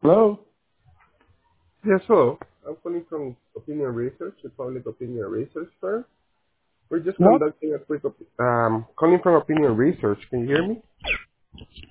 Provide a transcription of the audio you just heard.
Hello? Yes, hello. I'm calling from Opinion Research, a public opinion research firm. We're just What? conducting a quick calling from Opinion Research. Can you hear me?